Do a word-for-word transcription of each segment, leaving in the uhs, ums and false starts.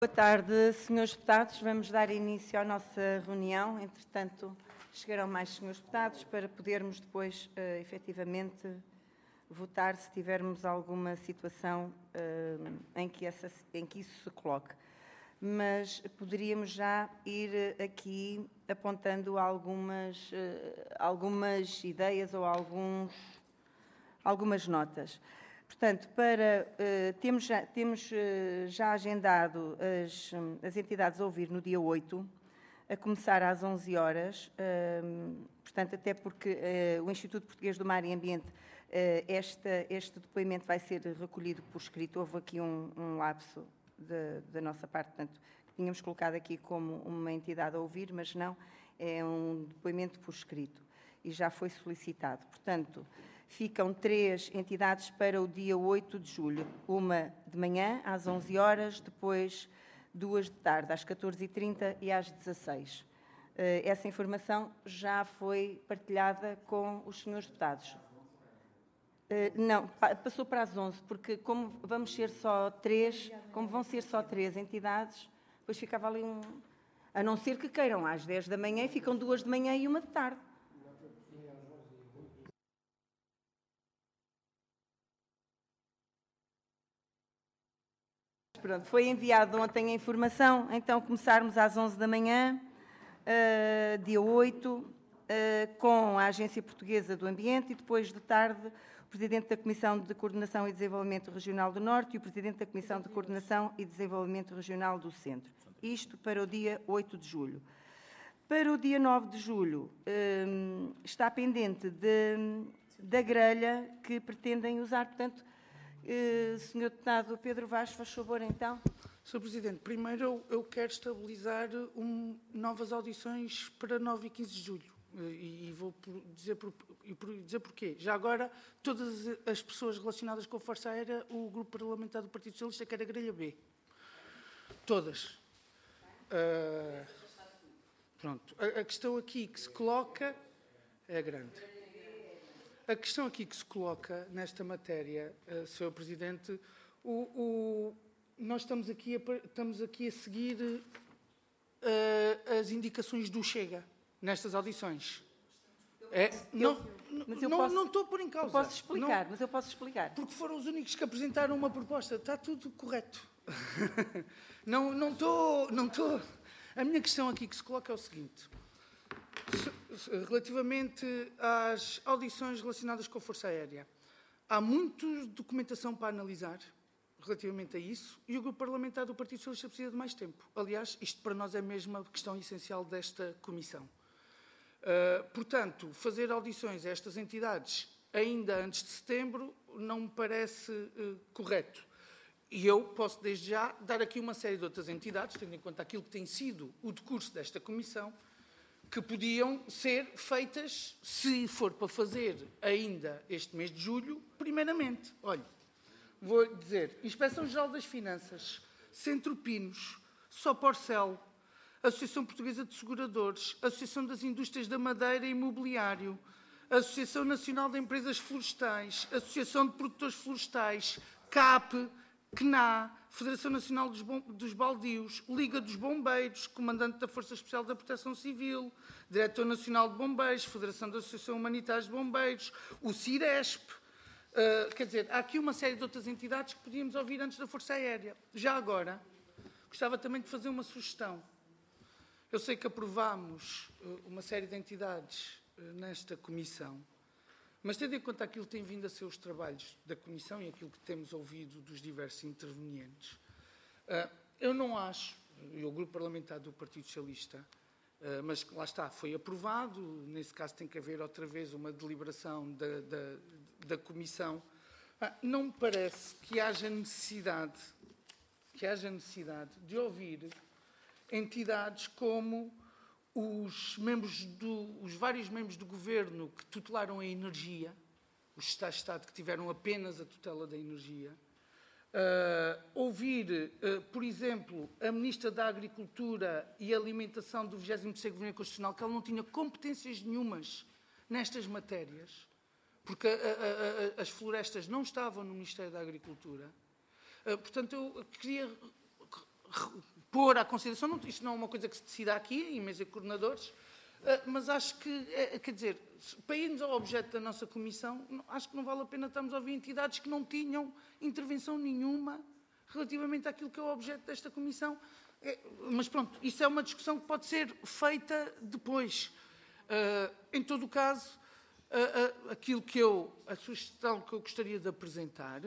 Boa tarde, senhores deputados. Vamos dar início à nossa reunião. Entretanto, chegarão mais senhores deputados para podermos depois, uh, efetivamente, votar se tivermos alguma situação uh, em, que essa, em que isso se coloque. Mas poderíamos já ir aqui apontando algumas, uh, algumas ideias ou alguns, algumas notas. Portanto, para, uh, temos, já, temos uh, já agendado as, as entidades a ouvir no dia oito, a começar às onze horas, uh, portanto, até porque uh, o Instituto Português do Mar e Ambiente, uh, esta, este depoimento vai ser recolhido por escrito. Houve aqui um, um lapso de, da nossa parte, portanto, tínhamos colocado aqui como uma entidade a ouvir, mas não, é um depoimento por escrito e já foi solicitado. Portanto, ficam três entidades para o dia oito de julho. Uma de manhã, às onze horas, depois duas de tarde, às catorze e trinta e às dezasseis. Essa informação já foi partilhada com os senhores deputados. Não, passou para as onze, porque como vamos ser só três, como vão ser só três entidades, depois ficava ali um... A não ser que queiram às dez da manhã e ficam duas de manhã e uma de tarde. Pronto, foi enviado ontem a informação, então começarmos às onze da manhã, uh, dia oito, uh, com a Agência Portuguesa do Ambiente e depois de tarde o Presidente da Comissão de Coordenação e Desenvolvimento Regional do Norte e o Presidente da Comissão de Coordenação e Desenvolvimento Regional do Centro. Isto para o dia oito de julho. Para o dia nove de julho, uh, está pendente de, da grelha que pretendem usar, portanto, Uh, senhor Deputado Pedro Vaz, faz favor, então. senhor Presidente, primeiro eu, eu quero estabilizar um, novas audições para nove e quinze de julho. E, e vou por dizer, por, e por dizer porquê. Já agora, todas as pessoas relacionadas com a Força Aérea, o Grupo Parlamentar do Partido Socialista quer a grelha B. Todas. Uh, pronto. A, a questão aqui que se coloca é grande. A questão aqui que se coloca nesta matéria, uh, senhor Presidente, o, o, nós estamos aqui, a, estamos aqui a seguir uh, as indicações do Chega nestas audições. É, não, mas eu não, posso, não estou a pôr em causa. Eu posso explicar, não, mas eu posso explicar. Porque foram os únicos que apresentaram uma proposta. Está tudo correto. não, não estou... Não estou... A minha questão aqui que se coloca é o seguinte... Relativamente às audições relacionadas com a Força Aérea, há muita documentação para analisar relativamente a isso e o Grupo Parlamentar do Partido Socialista precisa de mais tempo. Aliás, isto para nós é mesmo a questão essencial desta comissão. Uh, portanto, fazer audições a estas entidades ainda antes de setembro não me parece uh, correto. E eu posso, desde já, dar aqui uma série de outras entidades, tendo em conta aquilo que tem sido o decurso desta comissão, que podiam ser feitas, se for para fazer ainda este mês de julho, primeiramente. Olha, vou dizer, Inspeção-Geral das Finanças, Centro Pinos, Soporcel, Associação Portuguesa de Seguradores, Associação das Indústrias da Madeira e Imobiliário, Associação Nacional de Empresas Florestais, Associação de Produtores Florestais, C A P, C N A, Federação Nacional dos, dos Baldios, Liga dos Bombeiros, Comandante da Força Especial da Proteção Civil, Diretor Nacional de Bombeiros, Federação da Associação Humanitária de Bombeiros, o CIRESP. Uh, quer dizer, há aqui uma série de outras entidades que podíamos ouvir antes da Força Aérea. Já agora, gostava também de fazer uma sugestão. Eu sei que aprovámos uh, uma série de entidades uh, nesta comissão, mas tendo em conta aquilo que tem vindo a ser os trabalhos da Comissão e aquilo que temos ouvido dos diversos intervenientes, eu não acho, e o Grupo Parlamentar do Partido Socialista, mas lá está, foi aprovado, nesse caso tem que haver outra vez uma deliberação da, da, da Comissão, não me parece que haja necessidade, que haja necessidade de ouvir entidades como os, membros do, os vários membros do Governo que tutelaram a energia, os Estados-Estado que tiveram apenas a tutela da energia, uh, ouvir, uh, por exemplo, a Ministra da Agricultura e Alimentação do vigésimo terceiro Governo Constitucional, que ela não tinha competências nenhumas nestas matérias, porque a, a, a, as florestas não estavam no Ministério da Agricultura. Uh, portanto, eu queria pôr à consideração, não, isto não é uma coisa que se decida aqui, em mesa de coordenadores, uh, mas acho que, é, quer dizer, para irmos ao objeto da nossa comissão, acho que não vale a pena estarmos a ouvir entidades que não tinham intervenção nenhuma relativamente àquilo que é o objeto desta comissão. É, mas pronto, isso é uma discussão que pode ser feita depois. Uh, em todo o caso, uh, uh, aquilo que eu, a sugestão que eu gostaria de apresentar,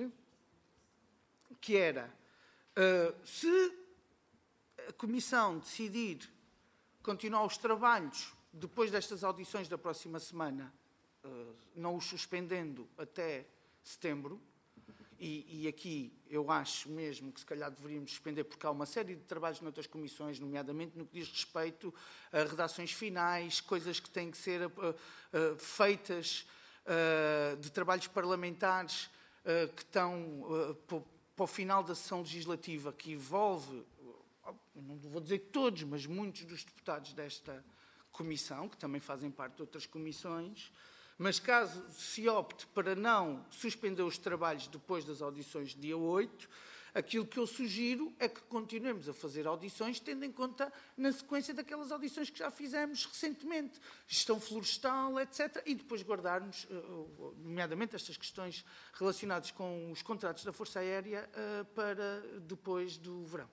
que era, uh, se a Comissão decidir continuar os trabalhos depois destas audições da próxima semana, uh, não os suspendendo até setembro, e, e aqui eu acho mesmo que se calhar deveríamos suspender, porque há uma série de trabalhos noutras comissões, nomeadamente no que diz respeito a redações finais, coisas que têm que ser uh, uh, feitas, uh, de trabalhos parlamentares uh, que estão uh, para o final da sessão legislativa, que envolve, não vou dizer todos, mas muitos dos deputados desta comissão, que também fazem parte de outras comissões, mas caso se opte para não suspender os trabalhos depois das audições de dia oito, aquilo que eu sugiro é que continuemos a fazer audições, tendo em conta na sequência daquelas audições que já fizemos recentemente, gestão florestal, etcétera, e depois guardarmos, nomeadamente, estas questões relacionadas com os contratos da Força Aérea para depois do verão.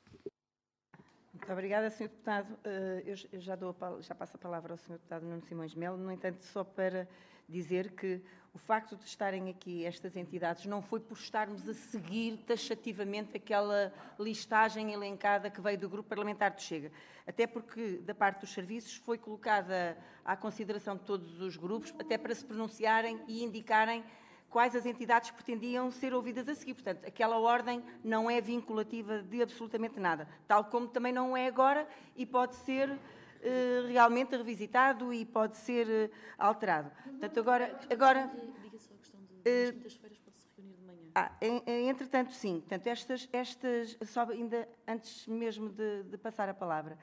Muito obrigada, senhor Deputado. Eu já, dou a, já passo a palavra ao senhor Deputado Nuno Simões de Melo. No entanto, só para dizer que o facto de estarem aqui estas entidades não foi por estarmos a seguir taxativamente aquela listagem elencada que veio do Grupo Parlamentar do Chega. Até porque, da parte dos serviços, foi colocada à consideração de todos os grupos, até para se pronunciarem e indicarem quais as entidades pretendiam ser ouvidas a seguir. Portanto, aquela ordem não é vinculativa de absolutamente nada, tal como também não é agora e pode ser uh, realmente revisitado e pode ser uh, alterado. Portanto, agora... agora diga só a questão de uh, quintas-feiras pode-se reunir de manhã. Ah, entretanto, sim. Portanto, estas, estas, só ainda antes mesmo de, de passar a palavra,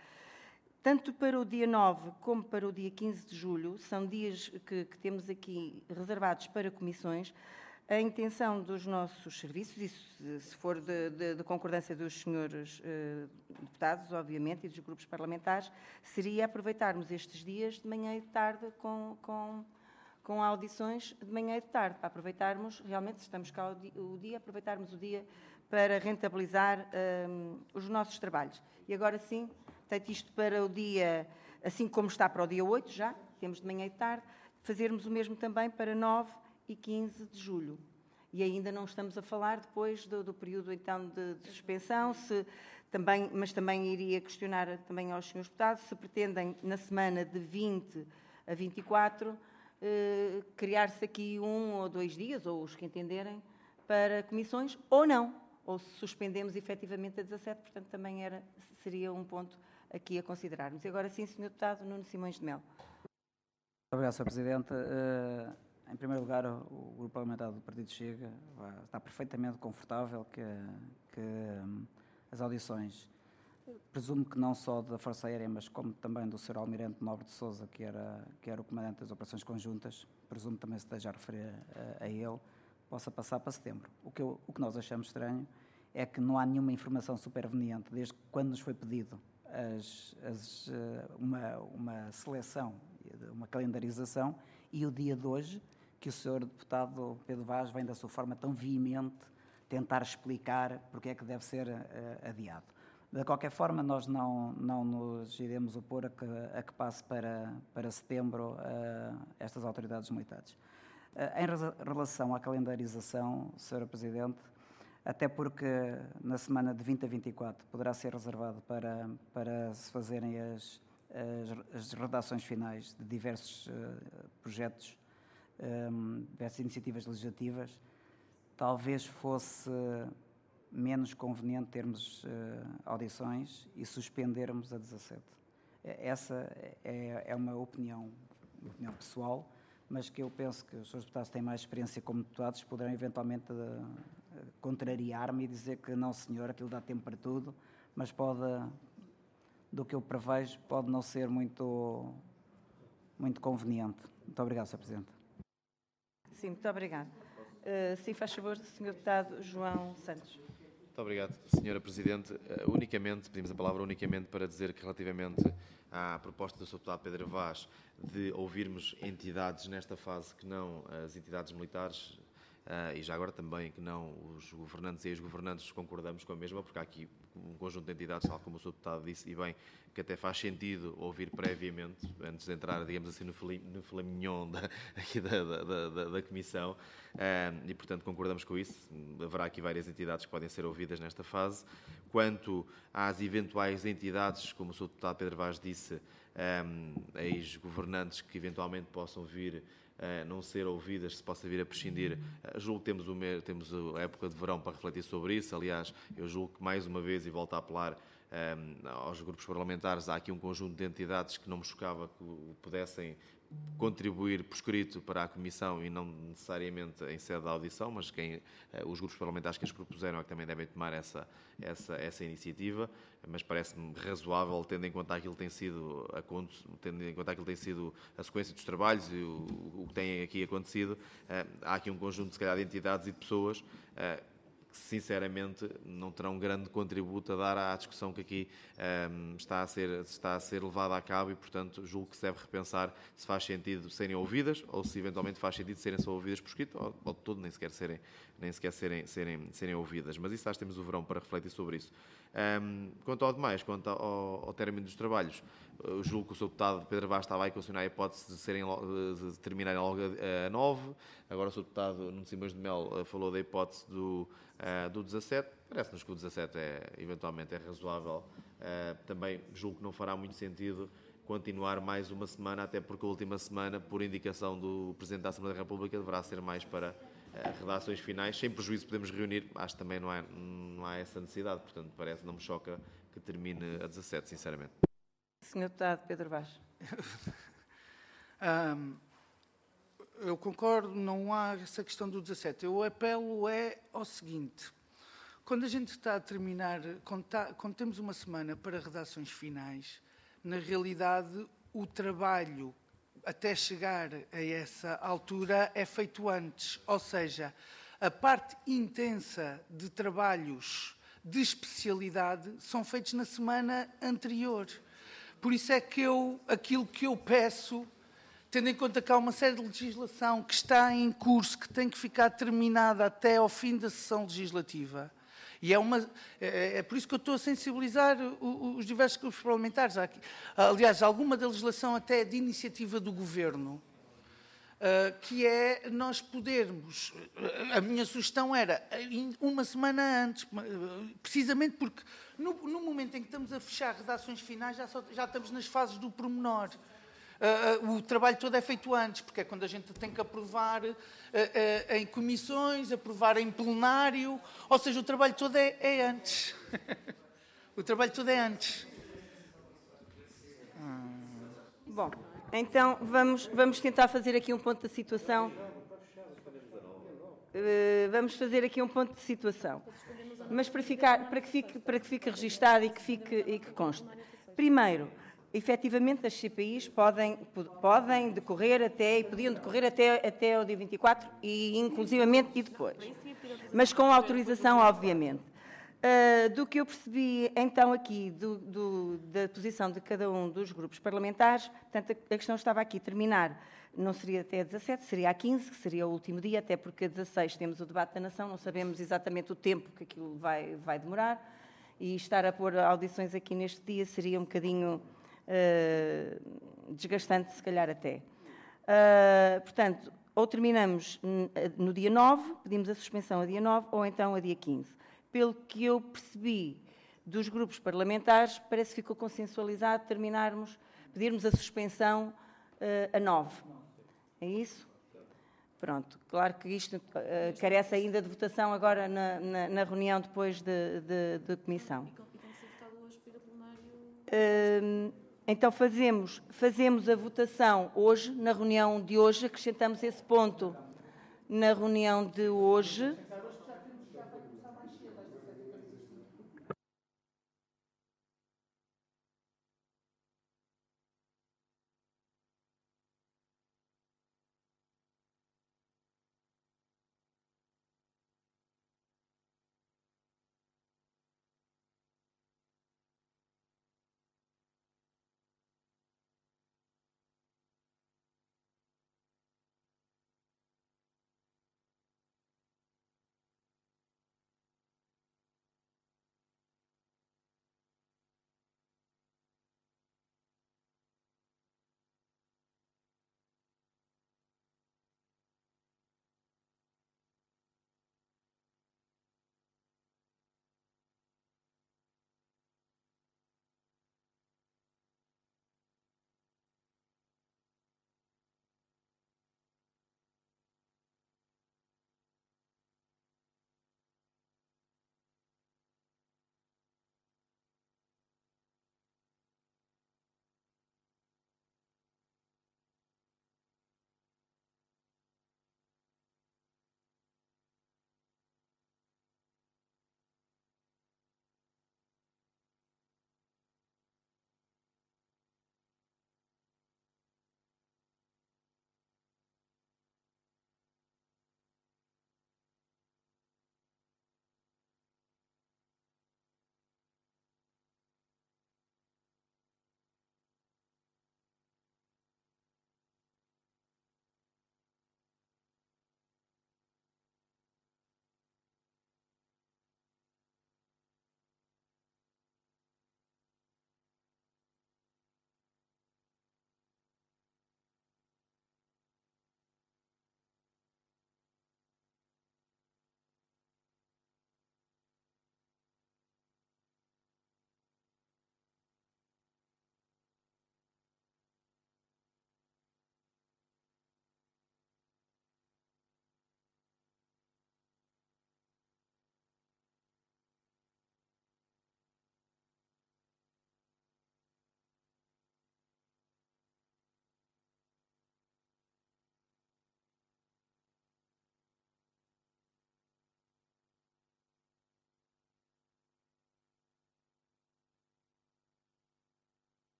tanto para o dia nove como para o dia quinze de julho, são dias que, que temos aqui reservados para comissões. A intenção dos nossos serviços, e se, se for de, de, de concordância dos senhores eh, deputados, obviamente, e dos grupos parlamentares, seria aproveitarmos estes dias de manhã e de tarde com, com, com audições de manhã e de tarde, para aproveitarmos, realmente, se estamos cá o dia, o dia aproveitarmos o dia para rentabilizar eh, os nossos trabalhos. E agora sim... Portanto, isto para o dia, assim como está para o dia oito, já, temos de manhã e de tarde, fazermos o mesmo também para nove e quinze de julho. E ainda não estamos a falar depois do, do período, então, de, de suspensão, se também, mas também iria questionar também aos senhores deputados, se pretendem, na semana de vinte a vinte e quatro, eh, criar-se aqui um ou dois dias, ou os que entenderem, para comissões, ou não, ou se suspendemos efetivamente a dezassete, portanto, também era, seria um ponto aqui a considerarmos. E agora sim, senhor Deputado Nuno Simões de Melo. Muito obrigado, senhor Presidente. Uh, em primeiro lugar, o, o Grupo Parlamentar do Partido Chega uh, está perfeitamente confortável que, que um, as audições, presumo que não só da Força Aérea, mas como também do senhor Almirante Nobre de Sousa, que era, que era o comandante das operações conjuntas, presumo também se esteja a referir a, a ele, possa passar para setembro. O que, eu, o que nós achamos estranho é que não há nenhuma informação superveniente, desde quando nos foi pedido As, as, uma, uma seleção, uma calendarização, e o dia de hoje, que o senhor deputado Pedro Vaz vem da sua forma tão veemente tentar explicar porque é que deve ser uh, adiado. De qualquer forma, nós não, não nos iremos opor a que, a que passe para, para setembro uh, estas autoridades militares. Uh, em relação à calendarização, senhora Presidente, até porque na semana de vinte a vinte e quatro poderá ser reservado para, para se fazerem as, as, as redações finais de diversos uh, projetos, um, diversas iniciativas legislativas, talvez fosse menos conveniente termos uh, audições e suspendermos a dezassete. Essa é, é uma opinião, uma opinião pessoal, mas que eu penso que os senhores deputados têm mais experiência como deputados, poderão eventualmente uh, contrariar-me e dizer que não, senhor, aquilo dá tempo para tudo, mas pode, do que eu prevejo, pode não ser muito, muito conveniente. Muito obrigado, senhor Presidente. Sim, muito obrigado. Uh, sim, faz favor, senhor Deputado João Santos. Muito obrigado, senhora Presidente. Uh, unicamente, pedimos a palavra unicamente para dizer que relativamente à proposta do senhor Deputado Pedro Vaz de ouvirmos entidades nesta fase que não as entidades militares, uh, e já agora também que não os governantes e ex-governantes, concordamos com a mesma, porque há aqui um conjunto de entidades, tal como o senhor Deputado disse, e bem, que até faz sentido ouvir previamente, antes de entrar, digamos assim, no filé, no filé mignon da, aqui da, da, da, da Comissão, uh, e, portanto, concordamos com isso. Haverá aqui várias entidades que podem ser ouvidas nesta fase. Quanto às eventuais entidades, como o senhor Deputado Pedro Vaz disse, um, ex-governantes que eventualmente possam vir a não ser ouvidas, se possa vir a prescindir, uh, julgo que temos, o me- temos a época de verão para refletir sobre isso. Aliás, eu julgo que, mais uma vez, e volto a apelar um, aos grupos parlamentares, há aqui um conjunto de entidades que não me chocava que pudessem contribuir por escrito para a Comissão e não necessariamente em sede da audição, mas quem, os grupos parlamentares que as propuseram é que também devem tomar essa, essa, essa iniciativa, mas parece-me razoável, tendo em conta aquilo que tem sido a, tendo em conta aquilo que tem sido a sequência dos trabalhos e o, o que tem aqui acontecido. Há aqui um conjunto, se calhar, de entidades e de pessoas que, sinceramente, não terão grande contributo a dar à discussão que aqui um, está, a ser, está a ser levada a cabo e, portanto, julgo que se deve repensar se faz sentido serem ouvidas ou se eventualmente faz sentido serem só ouvidas por escrito ou, ou de todo nem sequer, serem, nem sequer serem, serem, serem ouvidas. Mas isso, acho que temos o verão para refletir sobre isso. Um, quanto ao demais, quanto ao, ao término dos trabalhos, eu julgo que o senhor Deputado Pedro Vaz estava a equacionar a hipótese de, serem, de terminarem logo a, a nove. Agora o senhor Deputado Nuno Simões de Mel falou da hipótese do, uh, do dezassete. Parece-nos que o dezassete é, eventualmente é razoável. Uh, também julgo que não fará muito sentido continuar mais uma semana, até porque a última semana, por indicação do Presidente da Assembleia da República, deverá ser mais para uh, redações finais. Sem prejuízo podemos reunir, acho que também não há, não há essa necessidade, portanto parece, não me choca que termine a dezassete, sinceramente. senhor Deputado Pedro Vaz. um, eu concordo, não há essa questão do dezassete. O apelo é ao seguinte: quando a gente está a terminar, quando, está, quando temos uma semana para redações finais, na realidade o trabalho até chegar a essa altura é feito antes, ou seja, a parte intensa de trabalhos de especialidade são feitos na semana anterior. Por isso é que eu, aquilo que eu peço, tendo em conta que há uma série de legislação que está em curso, que tem que ficar terminada até ao fim da sessão legislativa, e é, uma, é, é por isso que eu estou a sensibilizar os diversos grupos parlamentares. Aliás, alguma da legislação até de iniciativa do Governo, uh, que é nós podermos... A minha sugestão era uma semana antes, precisamente porque no, no momento em que estamos a fechar redações finais, já, só, já estamos nas fases do pormenor. Uh, o trabalho todo é feito antes, porque é quando a gente tem que aprovar uh, uh, em comissões, aprovar em plenário, ou seja, o trabalho todo é, é antes. O trabalho todo é antes. Hum. Bom, então vamos, vamos tentar fazer aqui um ponto da situação. Uh, vamos fazer aqui um ponto de situação. Mas para, ficar, para, que, fique, para que fique registado e que, fique, e que conste. Primeiro, efetivamente, as C P Is podem, podem decorrer até, e podiam decorrer até, até o dia vinte e quatro, e inclusivamente e depois. Mas com autorização, obviamente. Uh, do que eu percebi, então, aqui, do, do, da posição de cada um dos grupos parlamentares, portanto, a, a questão estava aqui, terminar, não seria até a dezassete, seria a quinze, que seria o último dia, até porque a dezasseis temos o debate da nação, não sabemos exatamente o tempo que aquilo vai, vai demorar, e estar a pôr audições aqui neste dia seria um bocadinho... Uh, desgastante, se calhar até. Uh, portanto, ou terminamos no dia nove, pedimos a suspensão a dia nove, ou então a dia quinze. Pelo que eu percebi dos grupos parlamentares, parece que ficou consensualizado terminarmos, pedirmos a suspensão uh, a nove. É isso? Pronto. Claro que isto uh, carece ainda de votação agora na, na, na reunião depois de, de, de comissão. E tem que ser votado hoje pelo plenário? Uh, Então, fazemos, fazemos a votação hoje, na reunião de hoje, acrescentamos esse ponto na reunião de hoje.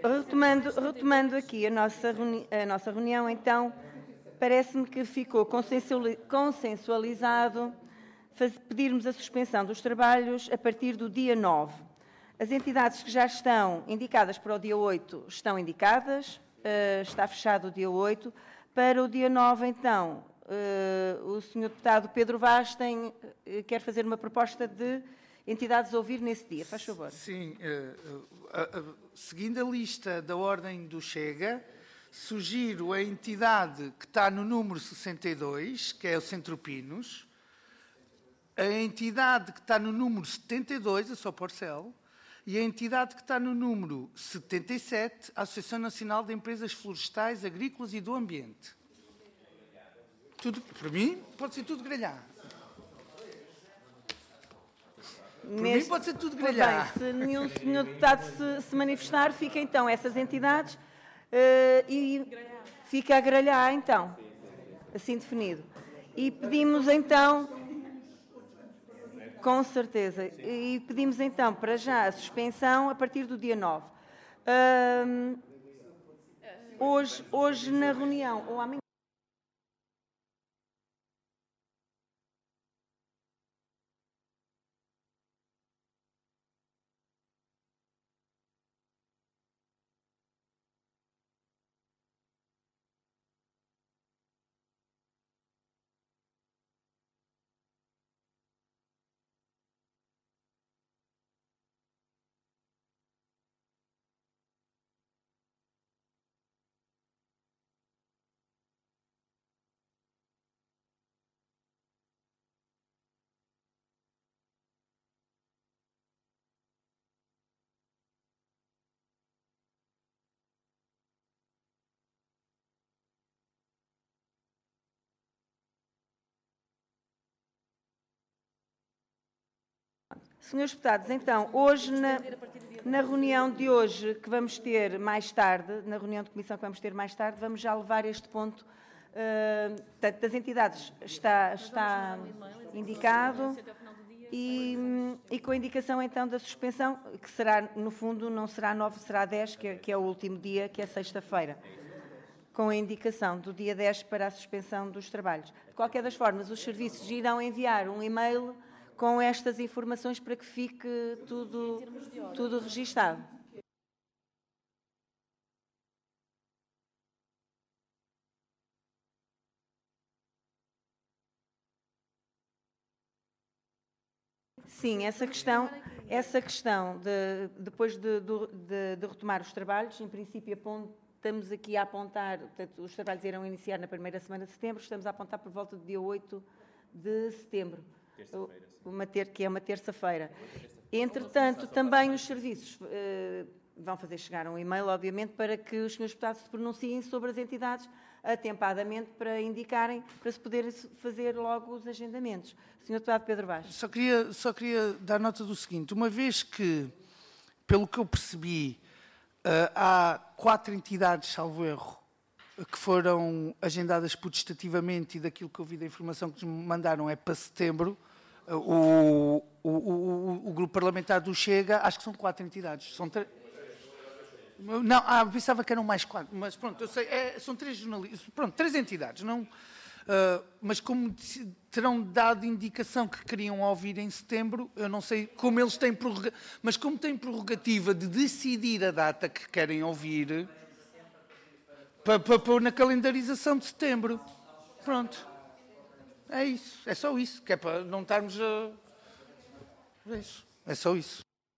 retomando, retomando aqui a nossa, reuni a nossa reunião, então, parece-me que ficou consensualizado faz, pedirmos a suspensão dos trabalhos a partir do dia nove. As entidades que já estão indicadas para o dia oito estão indicadas, uh, está fechado o dia oito. Para o dia nove, então, uh, o senhor deputado Pedro Vaz tem, uh, quer fazer uma proposta de entidades a ouvir nesse dia. Faz favor. Sim. Uh, uh, uh, seguindo a lista da ordem do Chega, sugiro a entidade que está no número sessenta e dois, que é o Centro Pinos, a entidade que está no número setenta e dois, a Soporcel, e a entidade que está no número setenta e sete, a Associação Nacional de Empresas Florestais, Agrícolas e do Ambiente. Tudo, para mim, pode ser tudo grelhar. Para Neste, mim pode ser tudo grelhar. Bem, se nenhum senhor deputado se, se manifestar, fica então essas entidades uh, e fica a grelhar, então, assim definido. E pedimos então... Com certeza. E pedimos então para já a suspensão a partir do dia nove. Um, hoje, hoje na reunião, ou amanhã. Senhores deputados, então, hoje, na, na reunião de hoje, que vamos ter mais tarde, na reunião de comissão que vamos ter mais tarde, vamos já levar este ponto, uh, portanto, das entidades está, está indicado e, e com a indicação, então, da suspensão, que será, no fundo, não será nove, será dez, que é, que é o último dia, que é sexta-feira, com a indicação do dia dez para a suspensão dos trabalhos. De qualquer das formas, os serviços irão enviar um e-mail com estas informações para que fique tudo, tudo registado. Sim, essa questão, essa questão de, depois de, de, de retomar os trabalhos, em princípio estamos aqui a apontar, portanto, os trabalhos irão iniciar na primeira semana de setembro, estamos a apontar por volta do dia oito de setembro. Uma ter, que é uma terça-feira. Entretanto, também os serviços uh, vão fazer chegar um e-mail, obviamente, para que os senhores deputados se pronunciem sobre as entidades atempadamente para indicarem, para se poder fazer logo os agendamentos. senhor deputado Pedro Vaz. Só queria, só queria dar nota do seguinte, uma vez que, pelo que eu percebi, uh, há quatro entidades, salvo erro, que foram agendadas putestativamente e daquilo que eu vi da informação que nos mandaram é para setembro, o, o, o, o grupo parlamentar do Chega, acho que são quatro entidades. São tre... Não, ah, pensava que eram mais quatro, mas pronto, eu sei, é, são três jornalistas, pronto, três entidades, não, uh, mas como terão dado indicação que queriam ouvir em setembro, eu não sei como eles têm prorrogativa, mas como têm prorrogativa de decidir a data que querem ouvir, para pôr na calendarização de setembro. Pronto. É isso. É só isso. Que é para não estarmos a... É isso. É só isso.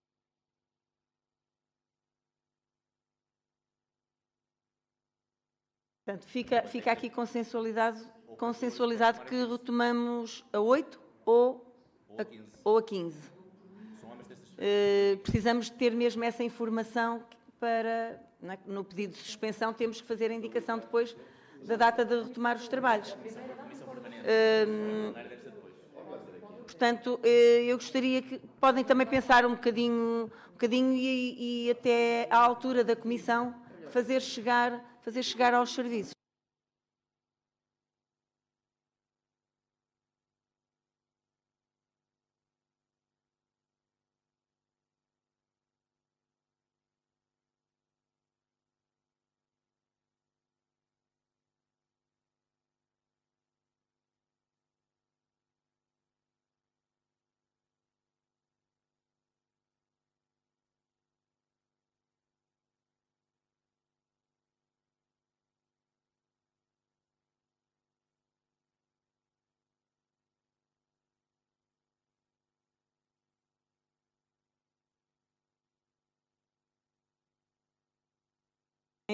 Portanto, fica, fica aqui consensualizado, consensualizado que retomamos a oito ou a, ou a quinze. Uh, precisamos de ter mesmo essa informação para... No pedido de suspensão, temos que fazer a indicação depois da data de retomar os trabalhos. Hum, portanto, eu gostaria que... Podem também pensar um bocadinho, um bocadinho e, e até à altura da comissão fazer chegar, fazer chegar aos serviços.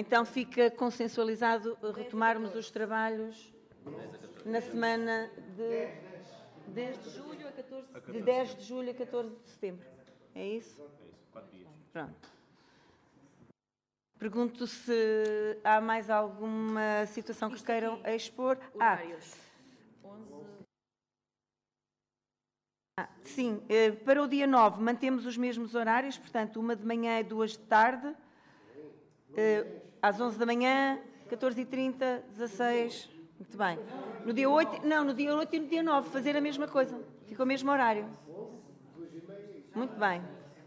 Então fica consensualizado retomarmos os trabalhos na semana de, desde julho a catorze, de dez de julho a catorze de setembro. É isso? É isso, quatro dias. Pronto. Pergunto se há mais alguma situação que Isto queiram aqui, expor. Horários. onze. Ah, sim, eh, para o dia nove mantemos os mesmos horários, portanto, uma de manhã e duas de tarde, eh, às onze da manhã, catorze e trinta, dezasseis, muito bem. No dia oito, não, no dia oito e no dia nove, fazer a mesma coisa, fica o mesmo horário. Muito bem.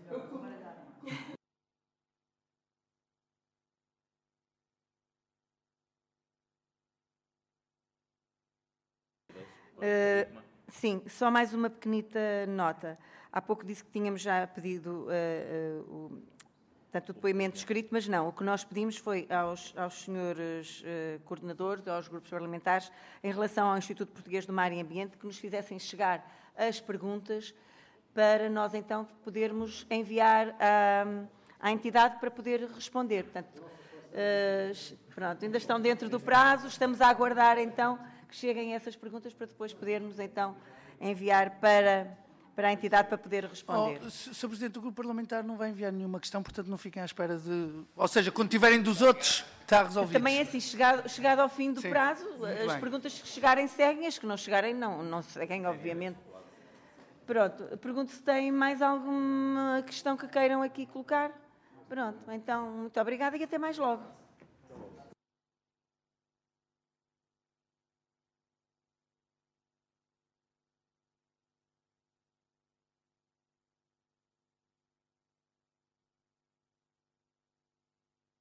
Uh, sim, só mais uma pequenita nota. Há pouco disse que tínhamos já pedido uh, uh, o, tanto o depoimento escrito, mas não. O que nós pedimos foi aos, aos senhores uh, coordenadores, aos grupos parlamentares, em relação ao Instituto Português do Mar e Ambiente, que nos fizessem chegar as perguntas para nós, então, podermos enviar à, à entidade para poder responder. Portanto, uh, pronto, ainda estão dentro do prazo, estamos a aguardar, então, que cheguem essas perguntas para depois podermos, então, enviar para, para a entidade para poder responder. Oh, senhor Presidente, o Grupo Parlamentar não vai enviar nenhuma questão, portanto não fiquem à espera de... Ou seja, quando tiverem dos outros, está resolvido. Também é assim, chegado, chegado ao fim do Sim, prazo, muito as bem. perguntas que chegarem seguem, as que não chegarem não, não seguem, obviamente. Pronto, pergunto se tem mais alguma questão que queiram aqui colocar. Pronto, então, muito obrigada e até mais logo.